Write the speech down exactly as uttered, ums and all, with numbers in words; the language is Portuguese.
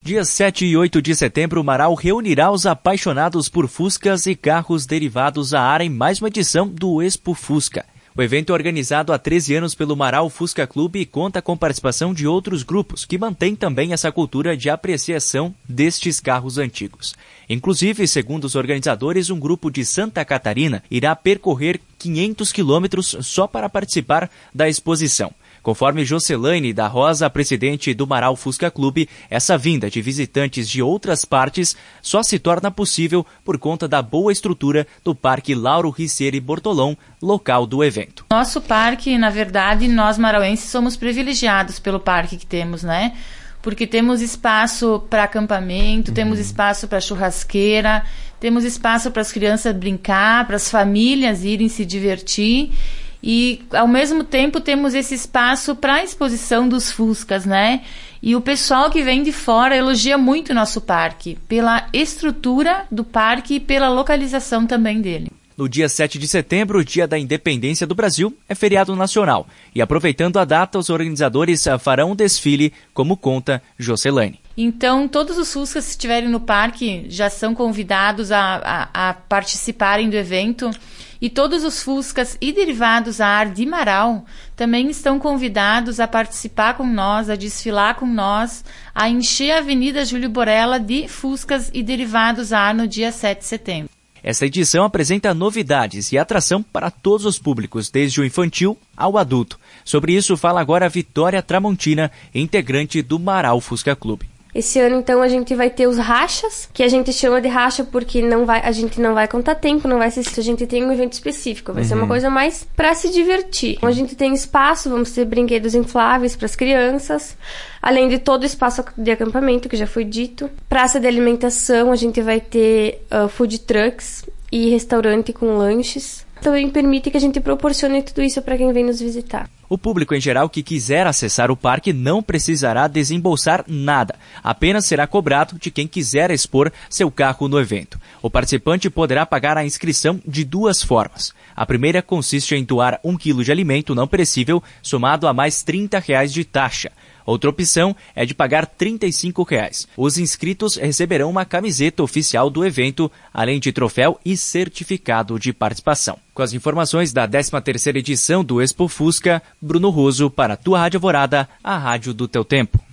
Dias sete e oito de setembro, o Marau reunirá os apaixonados por Fuscas e carros derivados à área em mais uma edição do Expo Fusca. O evento é organizado há treze anos pelo Marau Fusca Clube e conta com participação de outros grupos, que mantêm também essa cultura de apreciação destes carros antigos. Inclusive, segundo os organizadores, um grupo de Santa Catarina irá percorrer quinhentos quilômetros só para participar da exposição. Conforme Jocelaine da Rosa, presidente do Marau Fusca Clube, essa vinda de visitantes de outras partes só se torna possível por conta da boa estrutura do Parque Lauro Ricieri Bortolom, local do evento. Nosso parque, na verdade, nós marauenses somos privilegiados pelo parque que temos, né? Porque temos espaço para acampamento, uhum. temos espaço para churrasqueira, temos espaço para as crianças brincar, para as famílias irem se divertir. E, ao mesmo tempo, temos esse espaço para a exposição dos Fuscas, né? E o pessoal que vem de fora elogia muito o nosso parque, pela estrutura do parque e pela localização também dele. No dia sete de setembro, dia da Independência do Brasil, é feriado nacional. E, aproveitando a data, os organizadores farão um desfile, como conta Jocelaine. Então, todos os Fuscas que estiverem no parque já são convidados a, a, a participarem do evento. E todos os Fuscas e derivados à área de Marau também estão convidados a participar com nós, a desfilar com nós, a encher a Avenida Júlio Borella de Fuscas e derivados à área no dia sete de setembro. Esta edição apresenta novidades e atração para todos os públicos, desde o infantil ao adulto. Sobre isso fala agora a Vitória Tramontina, integrante do Marau Fusca Clube. Esse ano, então, a gente vai ter os rachas, que a gente chama de racha porque não vai, a gente não vai contar tempo, não vai ser se a gente tem um evento específico, vai uhum. ser uma coisa mais para se divertir. Então, a gente tem espaço, vamos ter brinquedos infláveis para as crianças, além de todo o espaço de acampamento, que já foi dito. Praça de alimentação, a gente vai ter uh, food trucks e restaurante com lanches. Também permite que a gente proporcione tudo isso para quem vem nos visitar. O público em geral que quiser acessar o parque não precisará desembolsar nada. Apenas será cobrado de quem quiser expor seu carro no evento. O participante poderá pagar a inscrição de duas formas. A primeira consiste em doar um quilo de alimento não perecível, somado a mais trinta reais de taxa. Outra opção é de pagar trinta e cinco reais. Os inscritos receberão uma camiseta oficial do evento, além de troféu e certificado de participação. Com as informações da décima terceira edição do Expo Fusca, Bruno Roso para a tua Rádio Alvorada, a rádio do teu tempo.